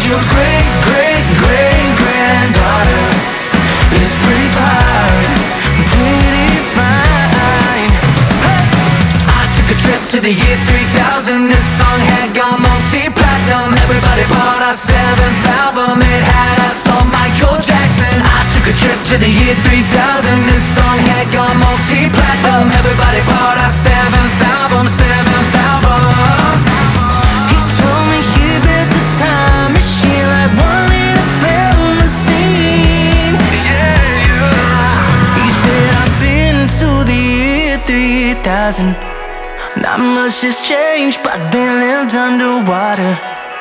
your great, great, great granddaughter is pretty fine, pretty fine. I took a trip to the year 3000. This song had gone multi-platinum. Everybody bought our 7th album. It had us on Michael Jackson. I took a trip to the year 3000. This song had gone multi-platinum. Everybody bought our 7th album, 7th album. He told me he built the time machine like one in a film scene. He said I've been to the year 3000. Not much has changed, but they lived underwater.